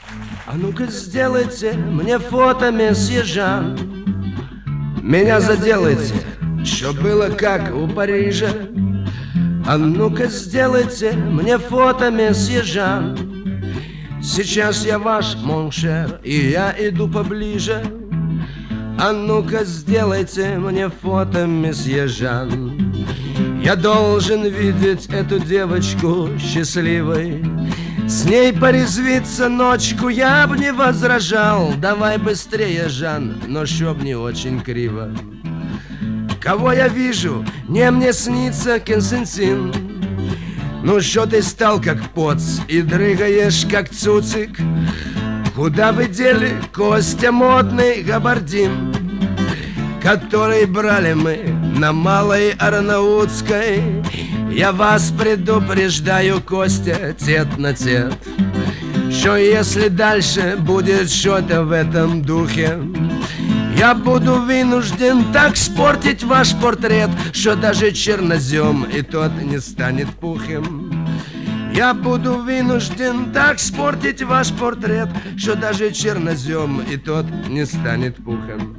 А ну-ка сделайте мне фото, месье Жан. Меня заделайте, чтоб было как у Парижа. А ну-ка сделайте мне фото, месье Жан. Сейчас я ваш, моншер, и я иду поближе. А ну-ка сделайте мне фото, месье Жан. Я должен видеть эту девочку счастливой. С ней порезвиться ночку я б не возражал. Давай быстрее, Жан, но чтоб не очень криво. Кого я вижу? Не мне снится Константин. Ну что ты стал как поц и дрыгаешь как цуцик? Куда вы дели Костя модный габардин, который брали мы на Малой Арнаутской? Я вас предупреждаю, Костя, тет на тет, что если дальше будет что-то в этом духе, я буду вынужден так спортить ваш портрет, что даже чернозем и тот не станет пухим. Я буду вынужден так спортить ваш портрет, что даже чернозем и тот не станет пухом.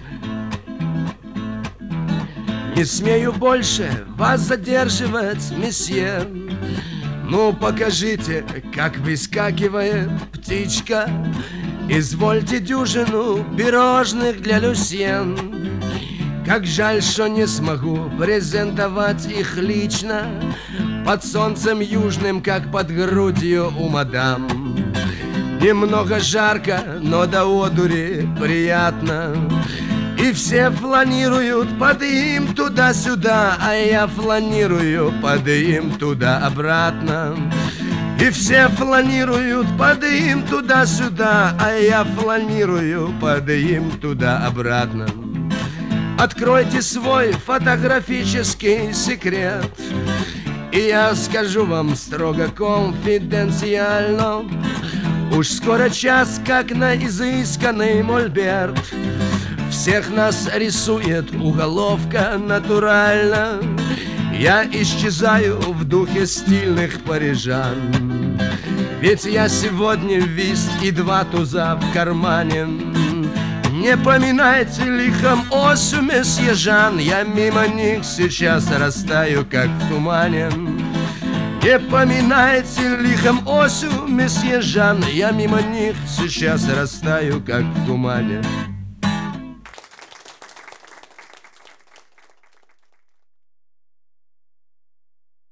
Не смею больше вас задерживать, месье. Ну покажите, как выскакивает птичка. Извольте дюжину пирожных для Люсьен. Как жаль, что не смогу презентовать их лично под солнцем южным, как под грудью у мадам. Немного жарко, но до одури приятно. И все фланируют под им туда-сюда, а я фланирую под им туда-обратно. И все фланируют под им туда-сюда, а я фланирую под им туда-обратно. Откройте свой фотографический секрет, и я скажу вам строго конфиденциально. Уж скоро час, как на изысканный мольберт. Всех нас рисует уголовка натурально. Я исчезаю в духе стильных парижан. Ведь я сегодня вист и два туза в кармане. Не поминайте лихом осью, месье Жан. Я мимо них сейчас растаю, как в тумане. Не поминайте лихом осью, месье Жан. Я мимо них сейчас растаю, как в тумане.